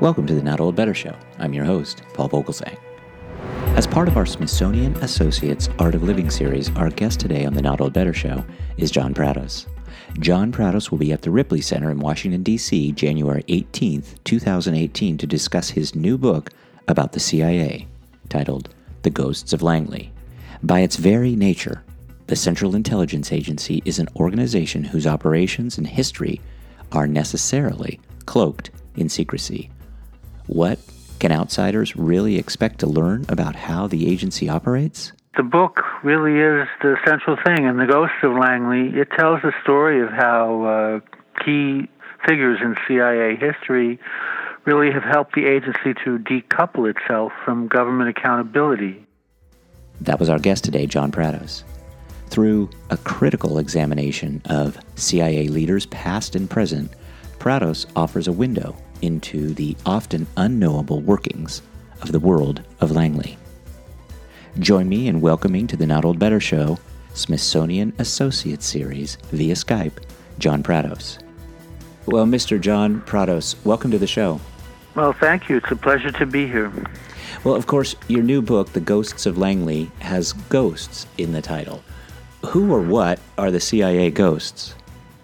Welcome to the Not Old Better Show. I'm your host, Paul Vogelsang. As part of our Smithsonian Associates Art of Living series, our guest today on the Not Old Better Show is John Prados. John Prados will be at the Ripley Center in Washington, D.C., January 18th, 2018, to discuss his new book about the CIA, titled The Ghosts of Langley. By its very nature, the Central Intelligence Agency is an organization whose operations and history are necessarily cloaked in secrecy. What can outsiders really expect to learn about how the agency operates? The book really is the central thing, and The Ghosts of Langley, it tells the story of how key figures in CIA history really have helped the agency to decouple itself from government accountability. That was our guest today, John Prados. Through a critical examination of CIA leaders past and present, Prados offers a window into the often unknowable workings of the world of Langley. Join me in welcoming to the Not Old Better Show, Smithsonian Associates Series via Skype, John Prados. Well, Mr. John Prados, welcome to the show. Well, thank you. It's a pleasure to be here. Well, of course, your new book, The Ghosts of Langley, has ghosts in the title. Who or what are the CIA ghosts?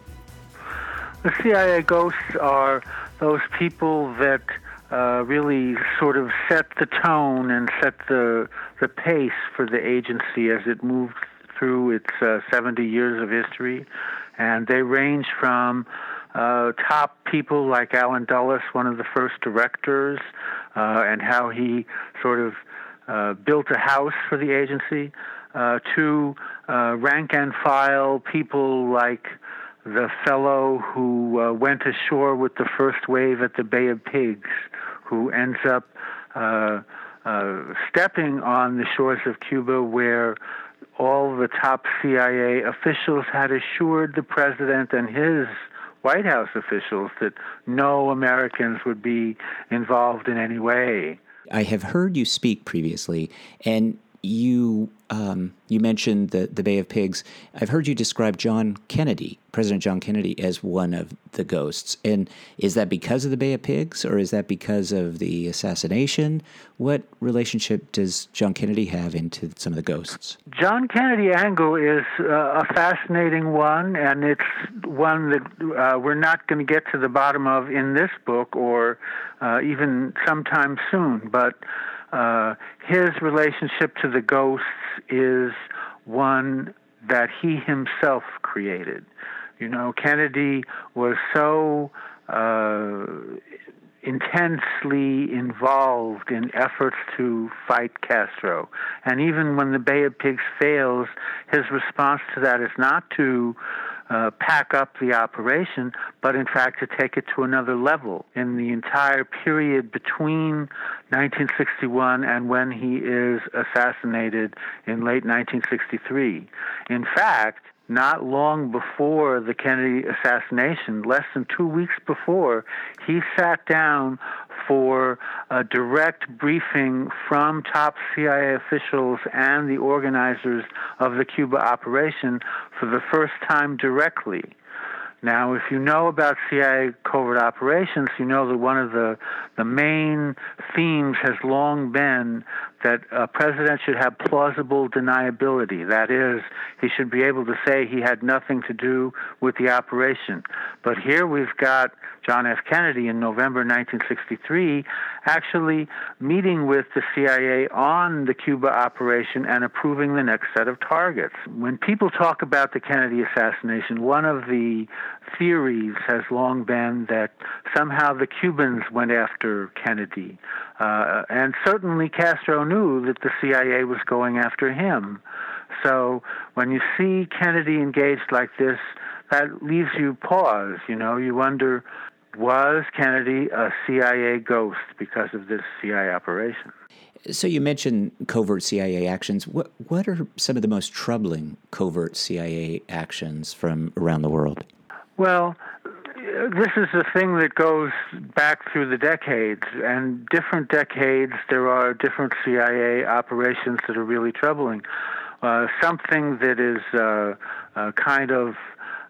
The CIA ghosts are those people that really sort of set the tone and set the pace for the agency as it moved through its 70 years of history. And they range from top people like Allen Dulles, one of the first directors, and how he sort of built a house for the agency, to rank and file people like the fellow who went ashore with the first wave at the Bay of Pigs, who ends up stepping on the shores of Cuba where all the top CIA officials had assured the president and his White House officials that no Americans would be involved in any way. I have heard you speak previously, and you mentioned the Bay of Pigs. I've heard you describe President John Kennedy, as one of the ghosts. And is that because of the Bay of Pigs, or is that because of the assassination? What relationship does John Kennedy have into some of the ghosts? John Kennedy angle is a fascinating one, and it's one that we're not going to get to the bottom of in this book or even sometime soon. But his relationship to the ghosts is one that he himself created. You know, Kennedy was so intensely involved in efforts to fight Castro. And even when the Bay of Pigs fails, his response to that is not to pack up the operation, but in fact to take it to another level. In the entire period between 1961 and when he is assassinated in late 1963. In fact, not long before the Kennedy assassination, less than 2 weeks before, he sat down for a direct briefing from top CIA officials and the organizers of the Cuba operation for the first time directly. Now, if you know about CIA covert operations, you know that one of the main themes has long been that a president should have plausible deniability. That is, he should be able to say he had nothing to do with the operation. But here we've got John F. Kennedy in November 1963 actually meeting with the CIA on the Cuba operation and approving the next set of targets. When people talk about the Kennedy assassination, one of the theories has long been that somehow the Cubans went after Kennedy. And certainly Castro knew that the CIA was going after him. So when you see Kennedy engaged like this, that leaves you pause. You know, you wonder, was Kennedy a CIA ghost because of this CIA operation? So you mentioned covert CIA actions. What are some of the most troubling covert CIA actions from around the world? Well, this is a thing that goes back through the decades, and different decades there are different CIA operations that are really troubling. Something that is kind of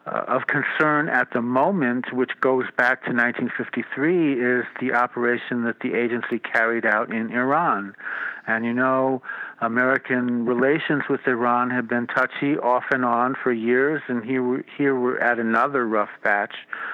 of concern at the moment, which goes back to 1953, is the operation that the agency carried out in Iran. And American relations with Iran have been touchy off and on for years, and here we're at another rough patch.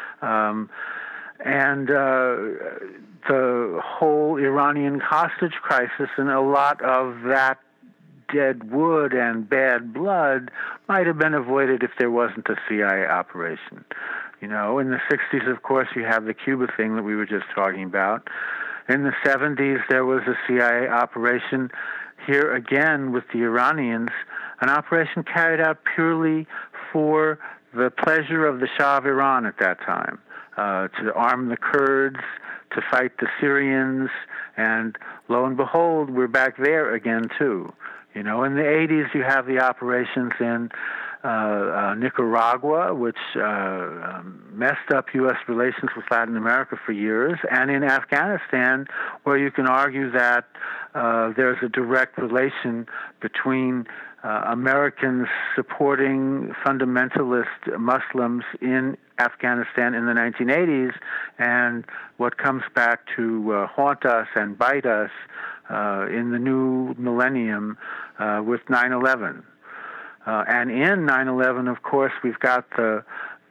The whole Iranian hostage crisis and a lot of that dead wood and bad blood might have been avoided if there wasn't a CIA operation. In the 60s, of course, you have the Cuba thing that we were just talking about. In the 70s, there was a CIA operation here again with the Iranians, an operation carried out purely for the pleasure of the Shah of Iran at that time, to arm the Kurds, to fight the Syrians, and lo and behold, we're back there again, too. In the 80s, you have the operations in Nicaragua, which messed up U.S. relations with Latin America for years, and in Afghanistan, where you can argue that there's a direct relation between Americans supporting fundamentalist Muslims in Afghanistan in the 1980s and what comes back to haunt us and bite us in the new millennium with 9/11. And in 9/11, of course, we've got the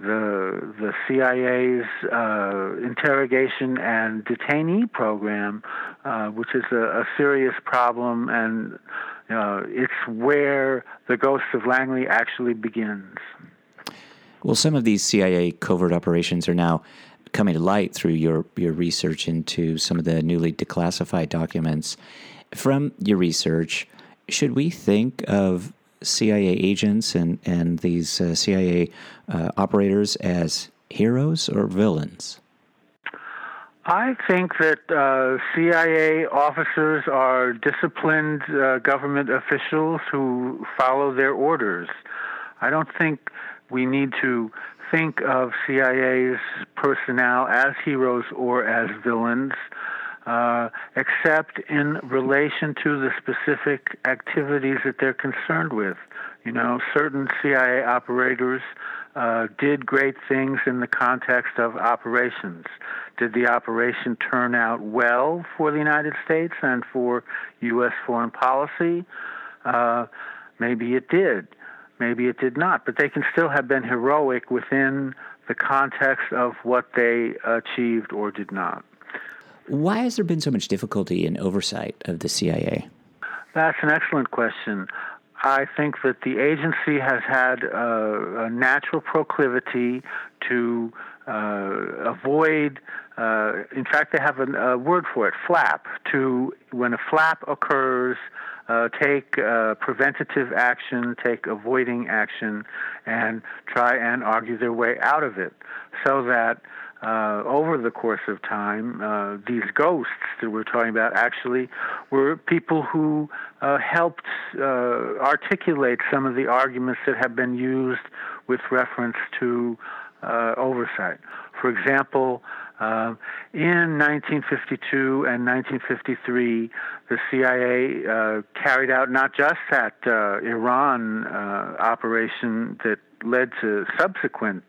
CIA's interrogation and detainee program, which is a serious problem, and it's where the Ghost of Langley actually begins. Well, some of these CIA covert operations are now coming to light through your research into some of the newly declassified documents. From your research, should we think of CIA agents and these CIA operators as heroes or villains? I think that CIA officers are disciplined government officials who follow their orders. I don't think we need to think of CIA's personnel as heroes or as villains, except in relation to the specific activities that they're concerned with. Certain CIA operators did great things in the context of operations. Did the operation turn out well for the United States and for U.S. foreign policy? Maybe it did. Maybe it did not. But they can still have been heroic within the context of what they achieved or did not. Why has there been so much difficulty in oversight of the CIA? That's an excellent question. I think that the agency has had a natural proclivity to avoid, in fact, they have a word for it, flap, to, when a flap occurs, take preventative action, take avoiding action, and try and argue their way out of it, so that over the course of time, these ghosts that we're talking about actually were people who helped articulate some of the arguments that have been used with reference to oversight. For example, in 1952 and 1953, the CIA carried out not just that Iran operation that led to subsequent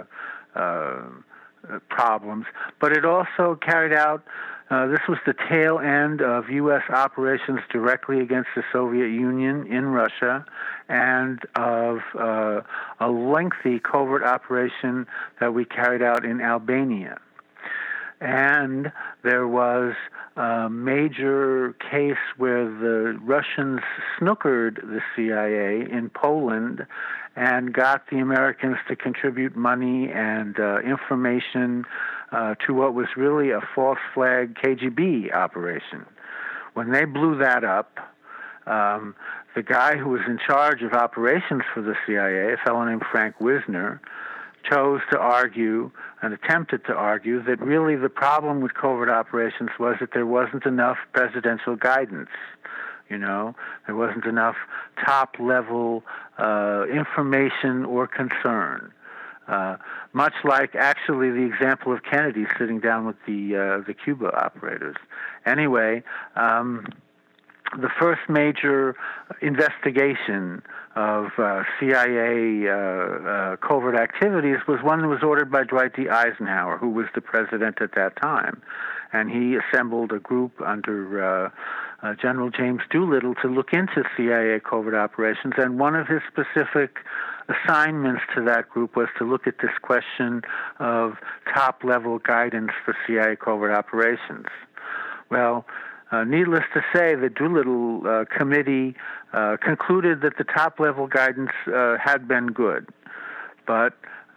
problems, but it also carried out, this was the tail end of U.S. operations directly against the Soviet Union in Russia, and of a lengthy covert operation that we carried out in Albania. And there was a major case where the Russians snookered the CIA in Poland and got the Americans to contribute money and information to what was really a false flag KGB operation. When they blew that up, the guy who was in charge of operations for the CIA, a fellow named Frank Wisner, chose to argue and attempted to argue that really the problem with covert operations was that there wasn't enough presidential guidance. There wasn't enough top-level information or concern. Much like actually the example of Kennedy sitting down with the Cuba operators. Anyway, the first major investigation of CIA covert activities was one that was ordered by Dwight D. Eisenhower, who was the president at that time. And he assembled a group under General James Doolittle to look into CIA covert operations. And one of his specific assignments to that group was to look at this question of top-level guidance for CIA covert operations. Well, needless to say, the Doolittle Committee concluded that the top-level guidance had been good. But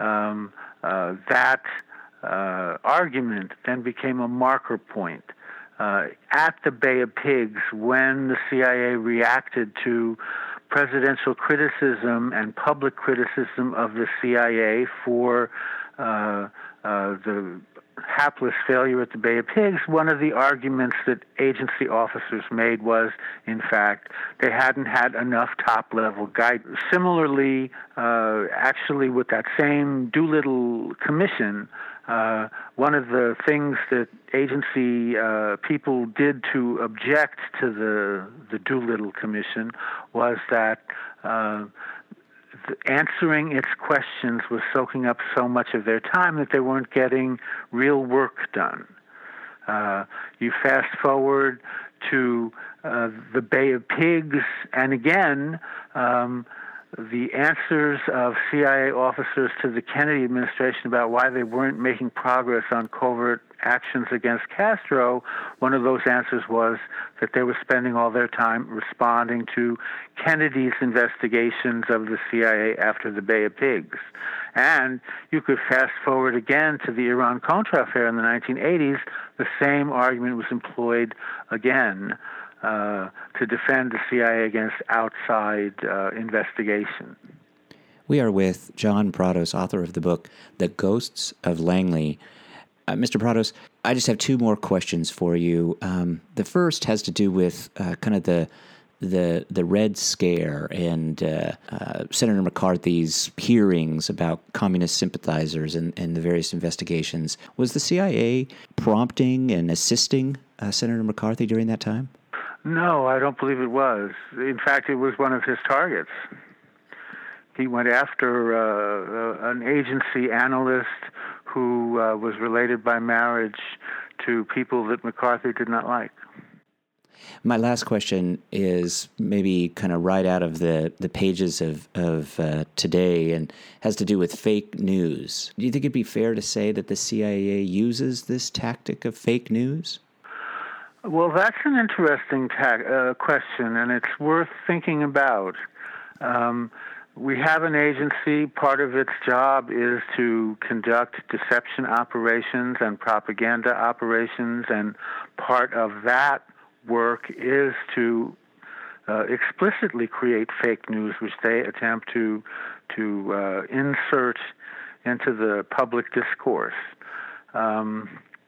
that argument then became a marker point at the Bay of Pigs when the CIA reacted to presidential criticism and public criticism of the CIA for the hapless failure at the Bay of Pigs. One of the arguments that agency officers made was, in fact, they hadn't had enough top-level guidance. Similarly, actually with that same Doolittle Commission, one of the things that agency people did to object to the Doolittle Commission was that answering its questions was soaking up so much of their time that they weren't getting real work done. You fast forward to the Bay of Pigs, and again, the answers of CIA officers to the Kennedy administration about why they weren't making progress on covert actions against Castro, one of those answers was that they were spending all their time responding to Kennedy's investigations of the CIA after the Bay of Pigs. And you could fast forward again to the Iran-Contra affair in the 1980s. The same argument was employed again to defend the CIA against outside investigation. We are with John Prados, author of the book, The Ghosts of Langley. Mr. Prados, I just have two more questions for you. The first has to do with kind of the Red Scare and Senator McCarthy's hearings about communist sympathizers and the various investigations. Was the CIA prompting and assisting Senator McCarthy during that time? No, I don't believe it was. In fact, it was one of his targets. He went after an agency analyst who was related by marriage to people that McCarthy did not like. My last question is maybe kind of right out of the pages of today and has to do with fake news. Do you think it'd be fair to say that the CIA uses this tactic of fake news? Well, that's an interesting question, and it's worth thinking about. We have an agency. Part of its job is to conduct deception operations and propaganda operations, and part of that work is to explicitly create fake news, which they attempt to insert into the public discourse. I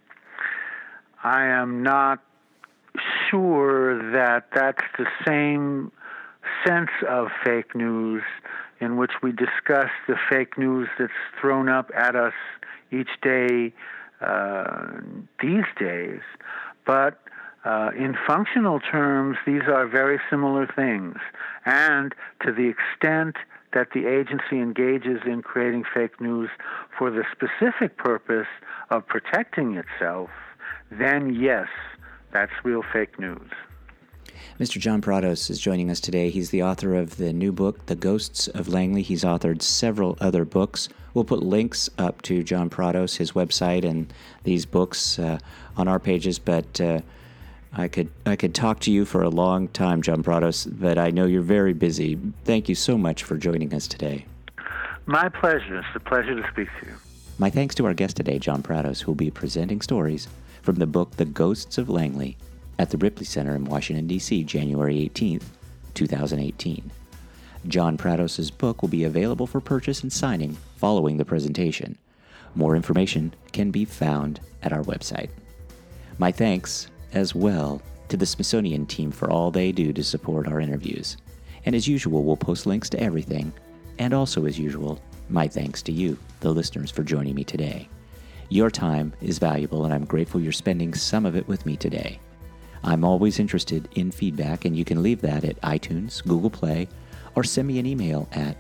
am not sure that that's the same sense of fake news in which we discuss the fake news that's thrown up at us each day these days. But in functional terms, these are very similar things. And to the extent that the agency engages in creating fake news for the specific purpose of protecting itself, then yes, that's real fake news. Mr. John Prados is joining us today. He's the author of the new book, The Ghosts of Langley. He's authored several other books. We'll put links up to John Prados, his website, and these books on our pages, but I could talk to you for a long time, John Prados, but I know you're very busy. Thank you so much for joining us today. My pleasure. It's a pleasure to speak to you. My thanks to our guest today, John Prados, who will be presenting stories from the book The Ghosts of Langley at the Ripley Center in Washington, D.C., January 18th, 2018. John Prados' book will be available for purchase and signing following the presentation. More information can be found at our website. My thanks as well to the Smithsonian team for all they do to support our interviews. And as usual, we'll post links to everything. And also, as usual, my thanks to you, the listeners, for joining me today. Your time is valuable, and I'm grateful you're spending some of it with me today. I'm always interested in feedback, and you can leave that at iTunes, Google Play, or send me an email at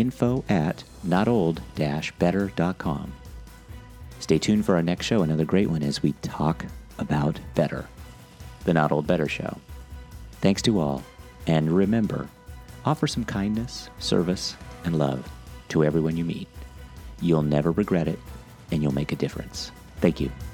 info@notold-better.com. Stay tuned for our next show, another great one, as we talk about better. The Not Old Better Show. Thanks to all, and remember, offer some kindness, service, and love to everyone you meet. You'll never regret it, and you'll make a difference. Thank you.